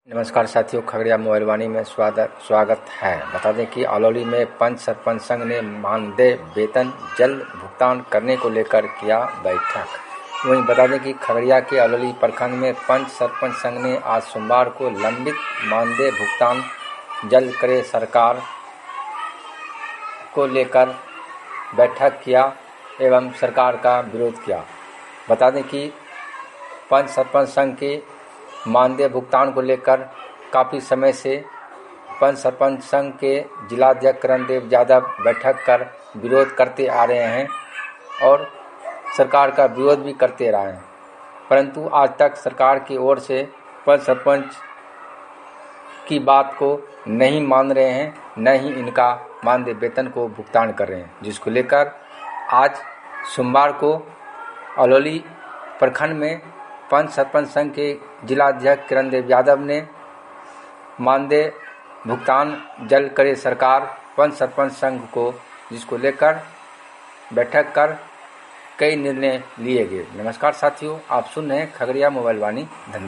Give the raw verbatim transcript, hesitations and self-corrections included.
नमस्कार साथियों, खगड़िया मोबाइल वाणी में स्वागत स्वागत है। बता दें कि अलौली में पंच सरपंच संघ ने मानदेय वेतन जल्द भुगतान करने को लेकर किया बैठक। वहीं बता दें कि खगड़िया के अलौली प्रखंड में पंच सरपंच संघ ने आज सोमवार को लंबित मानदेय भुगतान जल्द करे सरकार को लेकर बैठक किया एवं सरकार का विरोध किया। बता दें कि पंच सरपंच संघ के मानदेय भुगतान को लेकर काफ़ी समय से पंच सरपंच संघ के जिलाध्यक्ष करणदेव यादव बैठक कर विरोध करते आ रहे हैं और सरकार का विरोध भी करते रहे हैं, परंतु आज तक सरकार की ओर से पंच सरपंच की बात को नहीं मान रहे हैं, न ही इनका मानदेय वेतन को भुगतान कर रहे हैं, जिसको लेकर आज सोमवार को अलौली प्रखंड में पंच सरपंच संघ के जिलाध्यक्ष करणदेव यादव ने मानदेय भुगतान जल्द करे सरकार पंच सरपंच संघ को, जिसको लेकर बैठक कर कई निर्णय लिए गए। नमस्कार साथियों, आप सुन रहे हैं खगड़िया मोबाइल वाणी धन्यवाद।